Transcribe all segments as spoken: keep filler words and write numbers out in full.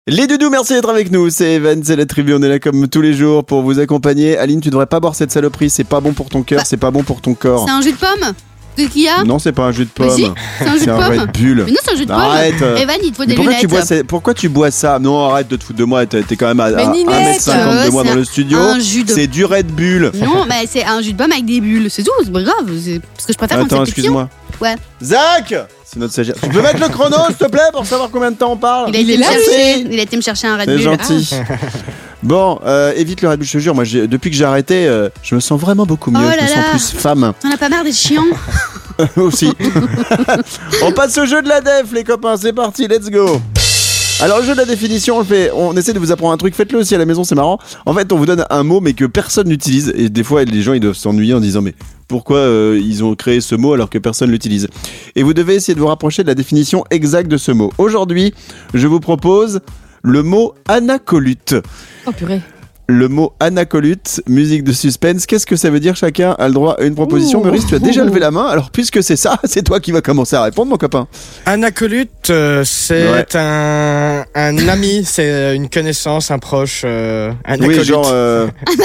Les doudous, merci d'être avec nous. C'est Evan, c'est la tribu. On est là comme tous les jours pour vous accompagner. Aline, tu devrais pas boire cette saloperie. C'est pas bon pour ton cœur, bah, c'est pas bon pour ton corps. C'est un jus de pomme qu'il y a ? Non, c'est pas un jus de pomme. Mais si, c'est un jus c'est de un pomme. Red Bull. Mais non, c'est un jus de pomme. Arrête. Evan, il te faut des pourquoi lunettes. Tu bois ces... Pourquoi tu bois ça ? Non, arrête de te foutre de moi. T'es, t'es quand même à, à un mètre cinquante euh, de moi dans le studio. De... C'est du Red Bull. Non, mais c'est un jus de pomme avec des bulles. C'est tout, c'est pas grave. C'est... Parce que je préfère Attends, quand c'est excuse-moi. Ouais. Zach, c'est notre stagiaire. Tu peux mettre le chrono, s'il te plaît, pour savoir combien de temps on parle ? Il a été, me, chercher. Il a été me chercher un Red c'est Bull. C'est gentil. Ah. Bon, euh, évite le Red Bull, je te jure. Moi, j'ai, depuis que j'ai arrêté, euh, je me sens vraiment beaucoup mieux. Oh je me là sens là. plus femme. On a pas marre des chiants. Aussi. On passe au jeu de la def, les copains. C'est parti, let's go. Alors, le jeu de la définition, on le fait. On essaie de vous apprendre un truc. Faites-le aussi à la maison, c'est marrant. En fait, on vous donne un mot, mais que personne n'utilise. Et des fois, les gens, ils doivent s'ennuyer en disant, mais pourquoi euh, ils ont créé ce mot alors que personne l'utilise ? Et vous devez essayer de vous rapprocher de la définition exacte de ce mot. Aujourd'hui, je vous propose le mot anacolute. Oh purée. Le mot anacolute, musique de suspense, qu'est-ce que ça veut dire ? Chacun a le droit à une proposition. Ouh. Maurice, tu as déjà levé la main, alors puisque c'est ça, c'est toi qui vas commencer à répondre, mon copain. Anacolute, euh, c'est Ouais. un, un ami, c'est une connaissance, un proche. Euh, anacolute. Oui, genre... Euh...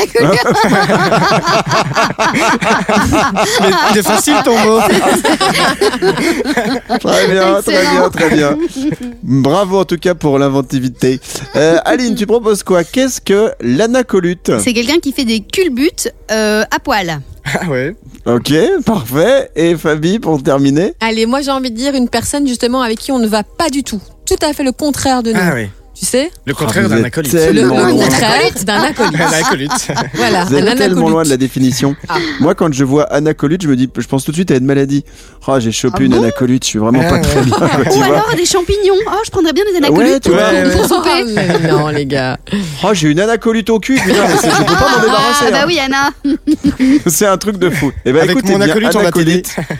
Mais il est facile ton mot. Très bien, très bien, très bien. Bravo en tout cas pour l'inventivité. Euh, Aline, tu proposes quoi ? Qu'est-ce que l'anacolute ? C'est quelqu'un qui fait des culbutes euh, à poil. Ah ouais. Ok, parfait. Et Fabi, pour terminer ? Allez, moi j'ai envie de dire une personne justement avec qui on ne va pas du tout. Tout à fait le contraire de nous. Ah oui. Tu sais ? Le contraire Ah, vous d'un êtes acolyte. tellement Le, le loin. contraire d'un acolyte. Un acolyte. Voilà, Vous un êtes tellement anacolute. loin de la définition. Ah. Moi, quand je vois anacolute, je me dis, je pense tout de suite à une maladie. Oh, j'ai chopé Ah une bon anacolute, je suis vraiment Ah pas ouais. très bien. Quoi, tu Ou vois. alors des champignons. Oh, je prendrais bien des anacolutes Ouais, tu pour, vois, pour, ouais, pour ouais. souper. Oh, mais non, les gars. Oh, j'ai une anacolute au cul, putain, mais c'est- je peux pas m'en débarrasser. Ah bah hein. oui, Anna. C'est un truc de fou. Eh ben, Avec écoutez mon bien, acolyte, on va t'aider.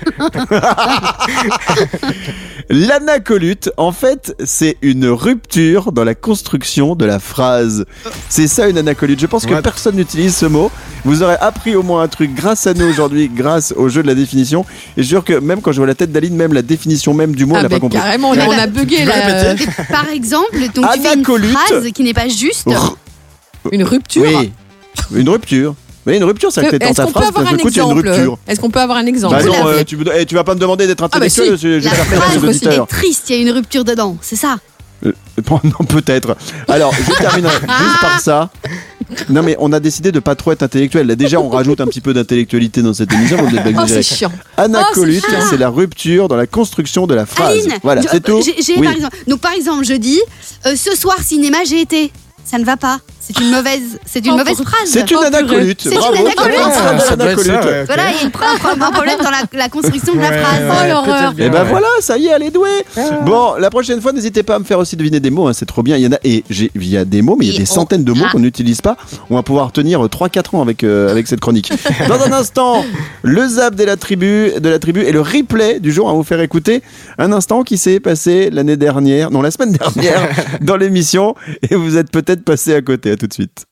L'anacolute, en fait, c'est une rupture dans la construction de la phrase. C'est ça une anacolute. Je pense que What? personne n'utilise ce mot. Vous aurez appris au moins un truc grâce à nous aujourd'hui, grâce au jeu de la définition. Et je jure que même quand je vois la tête d'Aline, même la définition même du mot, Ah, elle n'a bah, pas compris. carrément, on a, on a bugué Tu peux là. répéter Par exemple, donc tu fais une Anacolute. phrase qui n'est pas juste. R- Une rupture. Oui, une rupture. Oui, une rupture, c'est que t'es dans Est-ce ta qu'on peut phrase, avoir d'un un coup, il y a une exemple rupture. Est-ce qu'on peut avoir un exemple Bah Vous non, l'avez. euh, tu, eh, tu vas pas me demander d'être Ah bah intellectuel, si. je, je La vais faire plaisir à phrase nos est auditeurs. triste, il y a une rupture dedans, c'est ça. Euh, non, peut-être. Alors, je terminerai juste par ça. Non, mais on a décidé de pas trop être intellectuel. Là, déjà, on rajoute un petit peu d'intellectualité dans cette émission. Vous êtes pas Oh, exagéré. c'est chiant. Anacolute, Oh, c'est chiant. c'est la rupture dans la construction de la phrase. Aline, Voilà, je- c'est tout. j'ai- j'ai, Oui. par exemple, donc par exemple, je dis euh, ce soir cinéma j'ai été. Ça ne va pas. C'est une mauvaise, c'est une Oh, mauvaise pour- phrase. C'est une Oh, purée. anacolute. C'est une Bravo. anacolute. Très bien, Ah, très bien, ça doit être ça, anacolute. ouais, ok. Voilà, il y a une pro- un problème dans la, la construction de la Ouais, phrase. ouais, Oh, l'horreur. peut-être bien, Et ben ouais. voilà, ça y est, elle est douée. Bon, la prochaine fois, n'hésitez pas à me faire aussi deviner des mots. Hein, c'est trop bien. Il y en a et j'ai- il y a des mots, mais il y a Et des on- centaines de mots Ah. qu'on n'utilise pas. On va pouvoir tenir trois quatre ans avec euh, avec cette chronique. Dans un instant, le zap de la tribu, de la tribu et le replay du jour à vous faire écouter. Un instant qui s'est passé l'année dernière, non la semaine dernière, dans l'émission, et vous êtes peut-être passé à côté. À tout de suite.